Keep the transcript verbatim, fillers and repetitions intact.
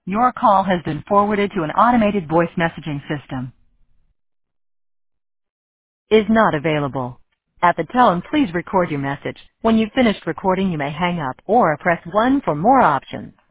Your call has been forwarded to an automated voice messaging system. Is not available. At the tone, please record your message. When you've finished recording, you may hang up or press one for more options.